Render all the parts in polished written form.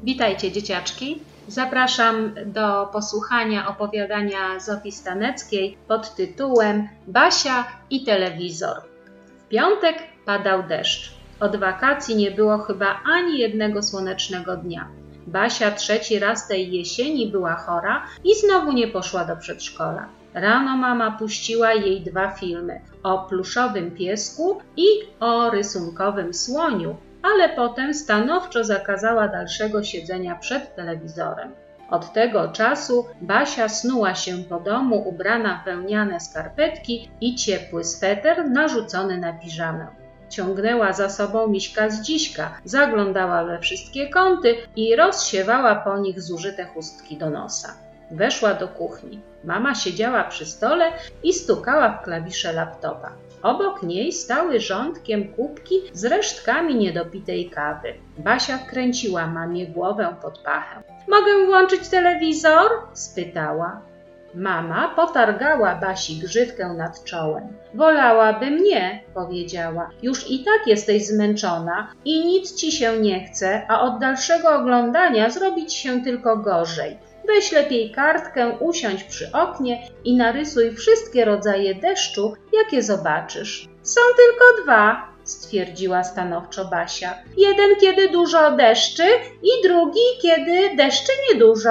Witajcie dzieciaczki. Zapraszam do posłuchania opowiadania Zofii Staneckiej pod tytułem Basia i telewizor. W piątek padał deszcz. Od wakacji nie było chyba ani jednego słonecznego dnia. Basia trzeci raz tej jesieni była chora i znowu nie poszła do przedszkola. Rano mama puściła jej 2 filmy o pluszowym piesku i o rysunkowym słoniu, ale potem stanowczo zakazała dalszego siedzenia przed telewizorem. Od tego czasu Basia snuła się po domu ubrana w wełniane skarpetki i ciepły sweter narzucony na piżamę. Ciągnęła za sobą Miśka z Dziśka, zaglądała we wszystkie kąty i rozsiewała po nich zużyte chustki do nosa. Weszła do kuchni. Mama siedziała przy stole i stukała w klawisze laptopa. Obok niej stały rządkiem kubki z resztkami niedopitej kawy. Basia wkręciła mamie głowę pod pachę. „Mogę włączyć telewizor?” spytała. Mama potargała Basi grzywkę nad czołem. „Wolałabym nie”, powiedziała. „Już i tak jesteś zmęczona i nic ci się nie chce, a od dalszego oglądania zrobić się tylko gorzej. Weź lepiej kartkę, usiądź przy oknie i narysuj wszystkie rodzaje deszczu, jakie zobaczysz”. „Są tylko 2”, stwierdziła stanowczo Basia. „Jeden, kiedy dużo deszczy i drugi, kiedy deszczy niedużo”.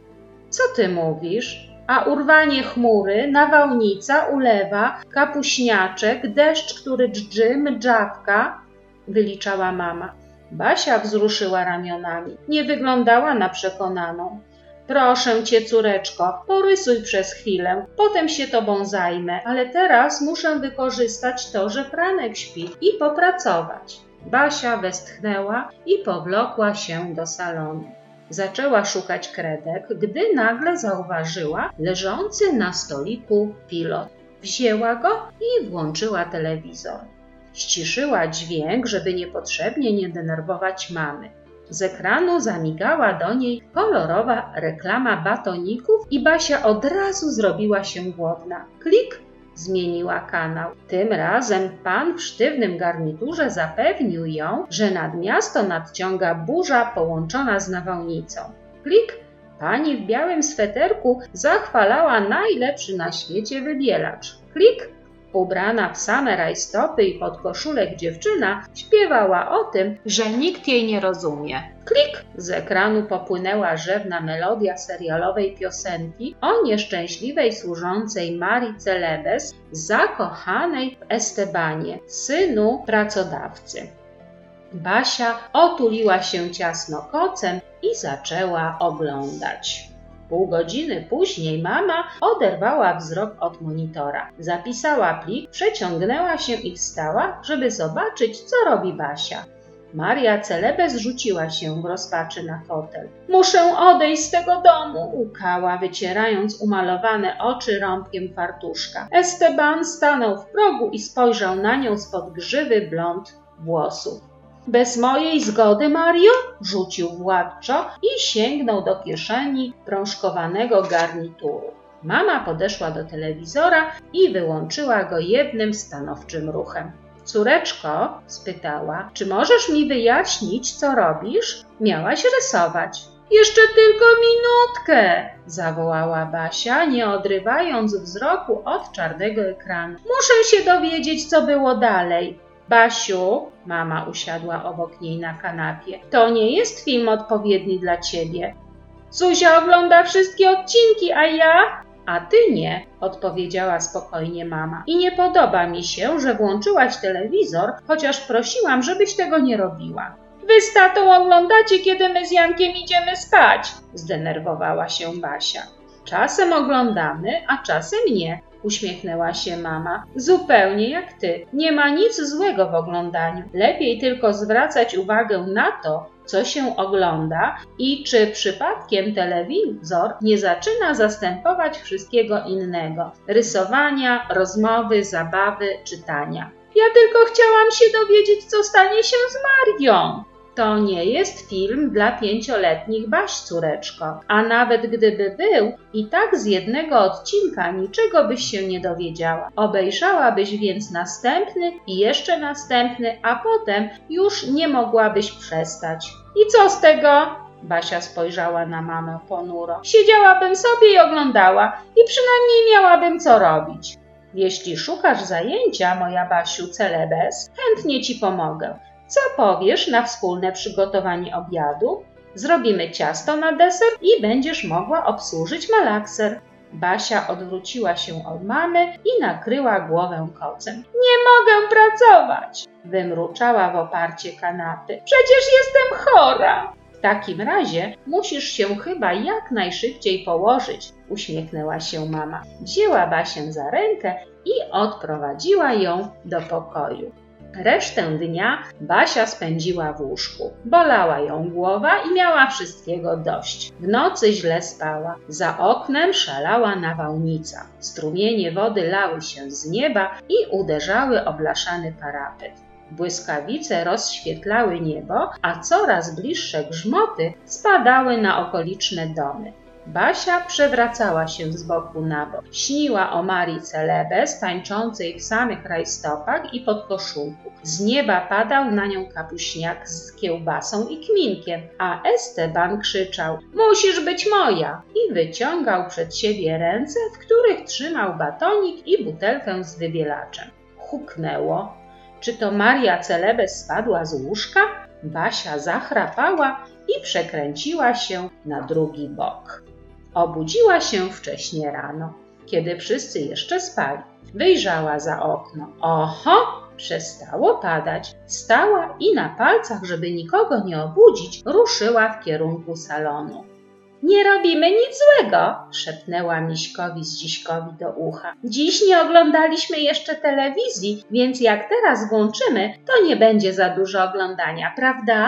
„Co ty mówisz? A urwanie chmury, nawałnica, ulewa, kapuśniaczek, deszcz, który dżdży, mdżawka”, wyliczała mama. Basia wzruszyła ramionami. Nie wyglądała na przekonaną. „Proszę cię, córeczko, porysuj przez chwilę, potem się tobą zajmę, ale teraz muszę wykorzystać to, że Franek śpi i popracować”. Basia westchnęła i powlokła się do salonu. Zaczęła szukać kredek, gdy nagle zauważyła leżący na stoliku pilot. Wzięła go i włączyła telewizor. Ściszyła dźwięk, żeby niepotrzebnie nie denerwować mamy. Z ekranu zamigała do niej kolorowa reklama batoników i Basia od razu zrobiła się głodna. Klik, zmieniła kanał. Tym razem pan w sztywnym garniturze zapewnił ją, że nad miasto nadciąga burza połączona z nawałnicą. Klik, pani w białym sweterku zachwalała najlepszy na świecie wybielacz. Klik, ubrana w same rajstopy i podkoszulek dziewczyna śpiewała o tym, że nikt jej nie rozumie. Klik! Z ekranu popłynęła rzewna melodia serialowej piosenki o nieszczęśliwej służącej Marii Celebes, zakochanej w Estebanie, synu pracodawcy. Basia otuliła się ciasno kocem i zaczęła oglądać. Pół godziny później mama oderwała wzrok od monitora. Zapisała plik, przeciągnęła się i wstała, żeby zobaczyć, co robi Basia. Maria Celebes rzuciła się w rozpaczy na fotel. „Muszę odejść z tego domu”, łkała, wycierając umalowane oczy rąbkiem fartuszka. Esteban stanął w progu i spojrzał na nią spod grzywy blond włosów. „Bez mojej zgody, Mario?” rzucił władczo i sięgnął do kieszeni prążkowanego garnituru. Mama podeszła do telewizora i wyłączyła go jednym stanowczym ruchem. „Córeczko”, spytała, „czy możesz mi wyjaśnić, co robisz? Miałaś rysować”. „Jeszcze tylko minutkę”, zawołała Basia, nie odrywając wzroku od czarnego ekranu. „Muszę się dowiedzieć, co było dalej”. „Basiu”, mama usiadła obok niej na kanapie, „to nie jest film odpowiedni dla ciebie. Zuzia ogląda wszystkie odcinki, a ja?” „A ty nie”, odpowiedziała spokojnie mama. „I nie podoba mi się, że włączyłaś telewizor, chociaż prosiłam, żebyś tego nie robiła”. „Wy z tatą oglądacie, kiedy my z Jankiem idziemy spać”, zdenerwowała się Basia. „Czasem oglądamy, a czasem nie”, uśmiechnęła się mama. „Zupełnie jak ty. Nie ma nic złego w oglądaniu. Lepiej tylko zwracać uwagę na to, co się ogląda i czy przypadkiem telewizor nie zaczyna zastępować wszystkiego innego. Rysowania, rozmowy, zabawy, czytania”. „Ja tylko chciałam się dowiedzieć, co stanie się z Marią”. „To nie jest film dla 5-letnich, Baś, córeczko, a nawet gdyby był, i tak z jednego odcinka niczego byś się nie dowiedziała. Obejrzałabyś więc następny i jeszcze następny, a potem już nie mogłabyś przestać”. „I co z tego?” Basia spojrzała na mamę ponuro. Siedziałabym sobie i oglądała i przynajmniej miałabym co robić. Jeśli szukasz zajęcia, moja Basiu Celebes, chętnie ci pomogę. Co powiesz na wspólne przygotowanie obiadu? Zrobimy ciasto na deser i będziesz mogła obsłużyć malakser. Basia odwróciła się od mamy i nakryła głowę kocem. Nie mogę pracować, wymruczała w oparcie kanapy. Przecież jestem chora. W takim razie musisz się chyba jak najszybciej położyć, uśmiechnęła się mama. Wzięła Basię za rękę i odprowadziła ją do pokoju. Resztę dnia Basia spędziła w łóżku. Bolała ją głowa i miała wszystkiego dość. W nocy źle spała. Za oknem szalała nawałnica. Strumienie wody lały się z nieba i uderzały o blaszany parapet. Błyskawice rozświetlały niebo, a coraz bliższe grzmoty spadały na okoliczne domy. Basia przewracała się z boku na bok. Śniła o Marii Celebes tańczącej w samych rajstopach i podkoszulku. Z nieba padał na nią kapuśniak z kiełbasą i kminkiem, a Esteban krzyczał: musisz być moja! I wyciągał przed siebie ręce, w których trzymał batonik i butelkę z wybielaczem. Huknęło. Czy to Maria Celebes spadła z łóżka? Basia zachrapała i przekręciła się na drugi bok. Obudziła się wcześnie rano, kiedy wszyscy jeszcze spali. Wyjrzała za okno. Oho! Przestało padać. Wstała i na palcach, żeby nikogo nie obudzić, ruszyła w kierunku salonu. Nie robimy nic złego, szepnęła Miśkowi z Dziśkowi do ucha. Dziś nie oglądaliśmy jeszcze telewizji, więc jak teraz włączymy, to nie będzie za dużo oglądania, prawda?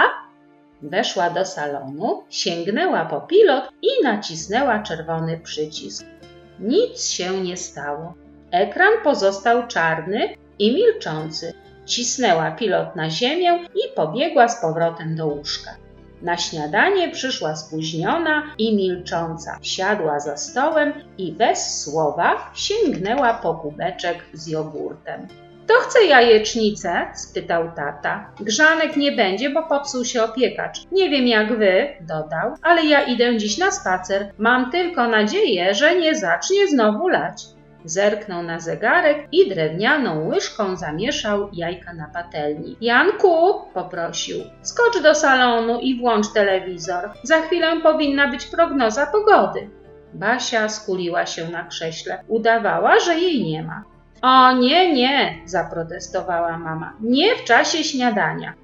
Weszła do salonu, sięgnęła po pilot i nacisnęła czerwony przycisk. Nic się nie stało. Ekran pozostał czarny i milczący. Cisnęła pilot na ziemię i pobiegła z powrotem do łóżka. Na śniadanie przyszła spóźniona i milcząca. Siadła za stołem i bez słowa sięgnęła po kubeczek z jogurtem. Kto chce jajecznicę? Spytał tata. Grzanek nie będzie, bo popsuł się opiekacz. Nie wiem jak wy, dodał, ale ja idę dziś na spacer. Mam tylko nadzieję, że nie zacznie znowu lać. Zerknął na zegarek i drewnianą łyżką zamieszał jajka na patelni. Janku, poprosił, skocz do salonu i włącz telewizor. Za chwilę powinna być prognoza pogody. Basia skuliła się na krześle. Udawała, że jej nie ma. O nie, zaprotestowała mama. Nie w czasie śniadania.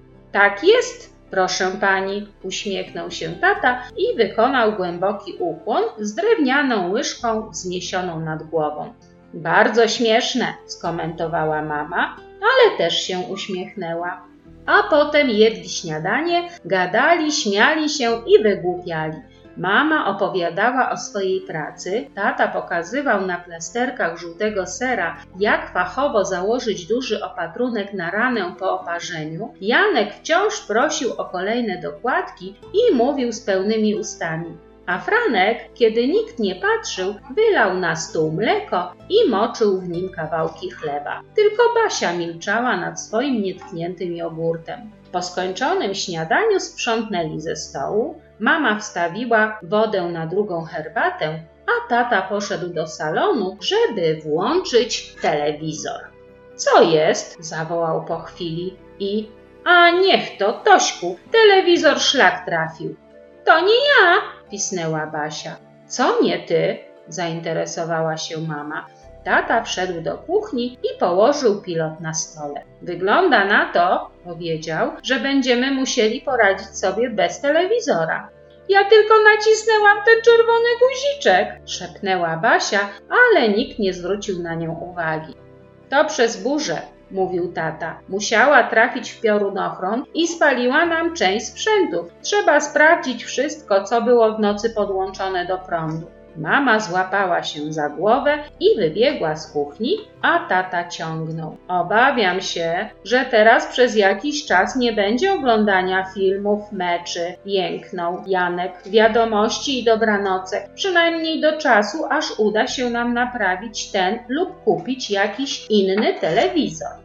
Tak jest, proszę pani, uśmiechnął się tata i wykonał głęboki ukłon z drewnianą łyżką wzniesioną nad głową. Bardzo śmieszne, skomentowała mama, ale też się uśmiechnęła. A potem jedli śniadanie, gadali, śmiali się i wygłupiali. Mama opowiadała o swojej pracy, tata pokazywał na plasterkach żółtego sera, jak fachowo założyć duży opatrunek na ranę po oparzeniu. Janek wciąż prosił o kolejne dokładki i mówił z pełnymi ustami. A Franek, kiedy nikt nie patrzył, wylał na stół mleko i moczył w nim kawałki chleba. Tylko Basia milczała nad swoim nietkniętym jogurtem. Po skończonym śniadaniu sprzątnęli ze stołu, mama wstawiła wodę na drugą herbatę, a tata poszedł do salonu, żeby włączyć telewizor. Co jest? Zawołał po chwili i... A niech to, Tośku, telewizor szlak trafił. To nie ja, pisnęła Basia. Co nie ty? Zainteresowała się mama. Tata wszedł do kuchni i położył pilot na stole. Wygląda na to, powiedział, że będziemy musieli poradzić sobie bez telewizora. Ja tylko nacisnęłam ten czerwony guziczek, szepnęła Basia, ale nikt nie zwrócił na nią uwagi. To przez burzę, mówił tata. Musiała trafić w piorunochron i spaliła nam część sprzętu. Trzeba sprawdzić wszystko, co było w nocy podłączone do prądu. Mama złapała się za głowę i wybiegła z kuchni, a tata ciągnął. Obawiam się, że teraz przez jakiś czas nie będzie oglądania filmów, meczy. Jęknął Janek. Wiadomości i dobranocek. Przynajmniej do czasu, aż uda się nam naprawić ten lub kupić jakiś inny telewizor.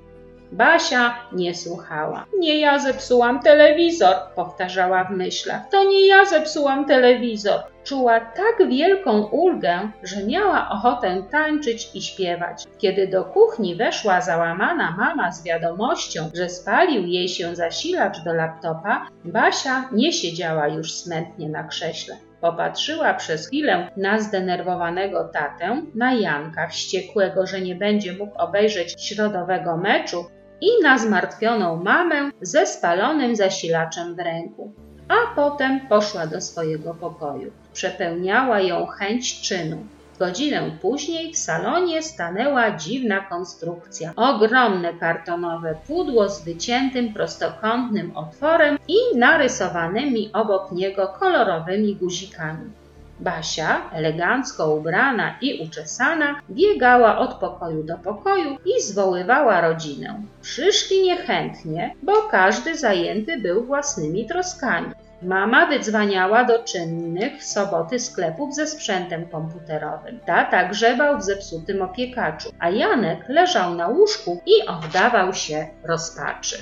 Basia nie słuchała. Nie ja zepsułam telewizor, powtarzała w myślach. To nie ja zepsułam telewizor. Czuła tak wielką ulgę, że miała ochotę tańczyć i śpiewać. Kiedy do kuchni weszła załamana mama z wiadomością, że spalił jej się zasilacz do laptopa, Basia nie siedziała już smętnie na krześle. Popatrzyła przez chwilę na zdenerwowanego tatę, na Janka, wściekłego, że nie będzie mógł obejrzeć środowego meczu, i na zmartwioną mamę ze spalonym zasilaczem w ręku. A potem poszła do swojego pokoju. Przepełniała ją chęć czynu. Godzinę później w salonie stanęła dziwna konstrukcja. Ogromne kartonowe pudło z wyciętym prostokątnym otworem i narysowanymi obok niego kolorowymi guzikami. Basia, elegancko ubrana i uczesana, biegała od pokoju do pokoju i zwoływała rodzinę. Przyszli niechętnie, bo każdy zajęty był własnymi troskami. Mama wydzwaniała do czynnych w soboty sklepów ze sprzętem komputerowym. Tata grzebał w zepsutym opiekaczu, a Janek leżał na łóżku i oddawał się rozpaczy.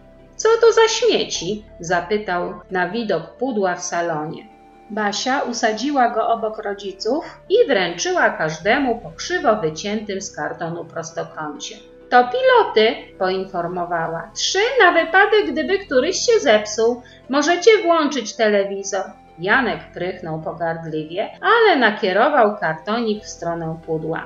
Co to za śmieci? Zapytał na widok pudła w salonie. Basia usadziła go obok rodziców i wręczyła każdemu po krzywo wyciętym z kartonu prostokącie. To piloty, poinformowała. 3 na wypadek, gdyby któryś się zepsuł. Możecie włączyć telewizor. Janek prychnął pogardliwie, ale nakierował kartonik w stronę pudła.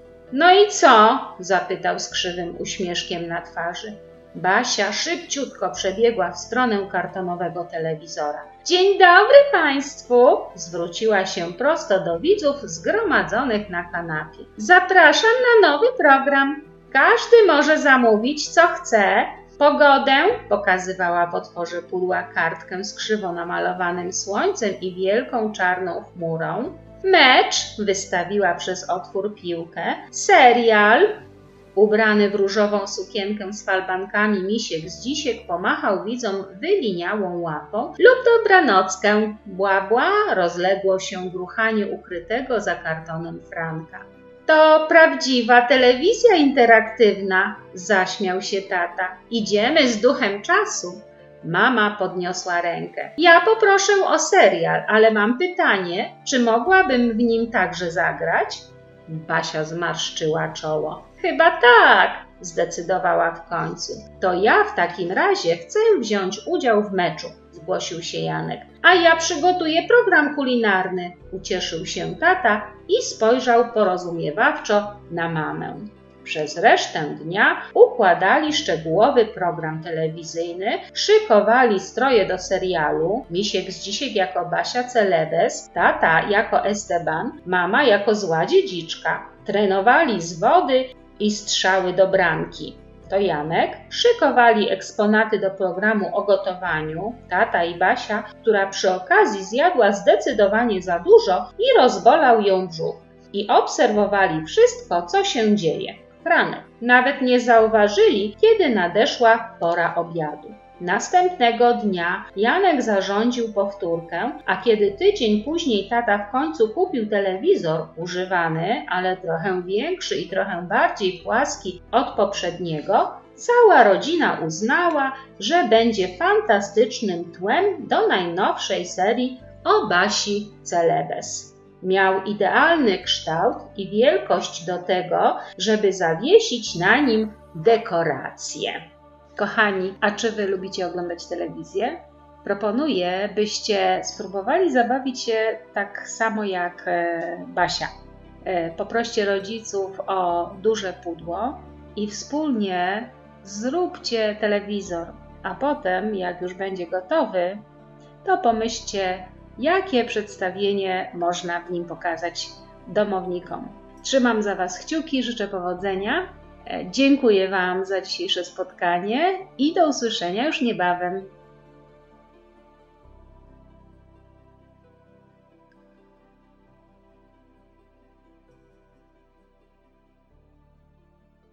No i co? Zapytał z krzywym uśmieszkiem na twarzy. Basia szybciutko przebiegła w stronę kartonowego telewizora. Dzień dobry Państwu! Zwróciła się prosto do widzów zgromadzonych na kanapie. Zapraszam na nowy program. Każdy może zamówić co chce. Pogodę, pokazywała w otworze pudła kartkę z krzywo namalowanym słońcem i wielką czarną chmurą. Mecz, wystawiła przez otwór piłkę. Serial. Ubrany w różową sukienkę z falbankami misiek z dzisiek pomachał widzom wyliniałą łapą lub dobranockę. Bła, bła, rozległo się gruchanie ukrytego za kartonem Franka. To prawdziwa telewizja interaktywna, zaśmiał się tata. Idziemy z duchem czasu. Mama podniosła rękę. Ja poproszę o serial, ale mam pytanie, czy mogłabym w nim także zagrać? Basia zmarszczyła czoło. Chyba tak, zdecydowała w końcu. To ja w takim razie chcę wziąć udział w meczu, zgłosił się Janek. A ja przygotuję program kulinarny, ucieszył się tata i spojrzał porozumiewawczo na mamę. Przez resztę dnia układali szczegółowy program telewizyjny, szykowali stroje do serialu, misiek z dzisiek jako Basia Celebes, tata jako Esteban, mama jako zła dziedziczka. Trenowali z wody i strzały do bramki. To Janek, szykowali eksponaty do programu o gotowaniu, tata i Basia, która przy okazji zjadła zdecydowanie za dużo i rozbolał ją brzuch. I obserwowali wszystko, co się dzieje. Franek. Nawet nie zauważyli, kiedy nadeszła pora obiadu. Następnego dnia Janek zarządził powtórkę, a kiedy tydzień później tata w końcu kupił telewizor używany, ale trochę większy i trochę bardziej płaski od poprzedniego, cała rodzina uznała, że będzie fantastycznym tłem do najnowszej serii o Basi Celebes. Miał idealny kształt i wielkość do tego, żeby zawiesić na nim dekoracje. Kochani, a czy Wy lubicie oglądać telewizję? Proponuję, byście spróbowali zabawić się tak samo jak Basia. Poproście rodziców o duże pudło i wspólnie zróbcie telewizor, a potem, jak już będzie gotowy, to pomyślcie, jakie przedstawienie można w nim pokazać domownikom. Trzymam za Was kciuki, życzę powodzenia. Dziękuję Wam za dzisiejsze spotkanie i do usłyszenia już niebawem.